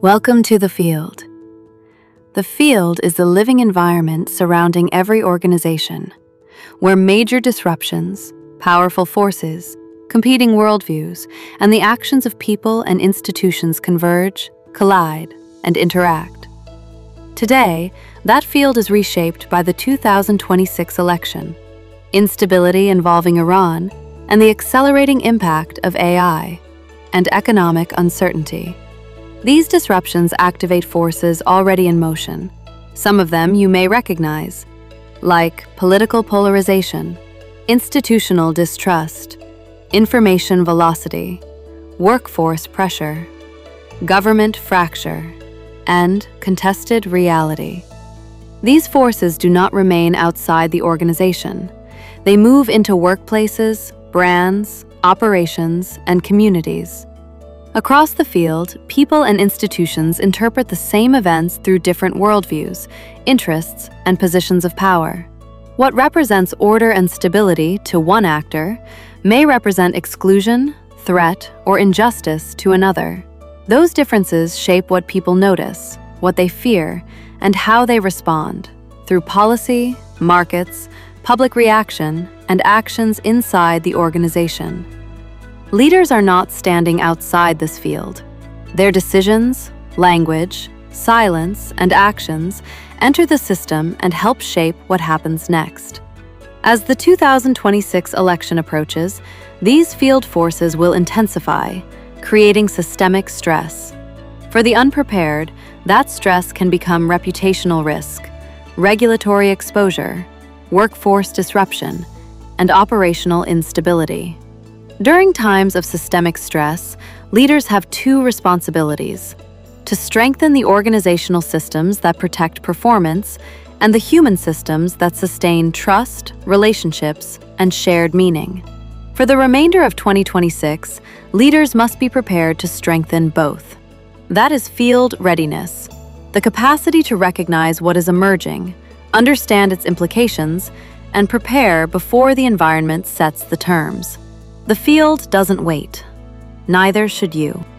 Welcome to the field. The field is the living environment surrounding every organization, where major disruptions, powerful forces, competing worldviews, and the actions of people and institutions converge, collide, and interact. Today, that field is reshaped by the 2026 election, instability involving Iran, and the accelerating impact of AI, and economic uncertainty. These disruptions activate forces already in motion. Some of them you may recognize, like political polarization, institutional distrust, information velocity, workforce pressure, government fracture, and contested reality. These forces do not remain outside the organization. They move into workplaces, brands, operations, and communities. Across the field, people and institutions interpret the same events through different worldviews, interests, and positions of power. What represents order and stability to one actor may represent exclusion, threat, or injustice to another. Those differences shape what people notice, what they fear, and how they respond, through policy, markets, public reaction, and actions inside the organization. Leaders are not standing outside this field. Their decisions, language, silence, and actions enter the system and help shape what happens next. As the 2026 election approaches, these field forces will intensify, creating systemic stress. For the unprepared, that stress can become reputational risk, regulatory exposure, workforce disruption, and operational instability. During times of systemic stress, leaders have two responsibilities: to strengthen the organizational systems that protect performance and the human systems that sustain trust, relationships, and shared meaning. For the remainder of 2026, leaders must be prepared to strengthen both. That is field readiness, the capacity to recognize what is emerging, understand its implications, and prepare before the environment sets the terms. The field doesn't wait. Neither should you.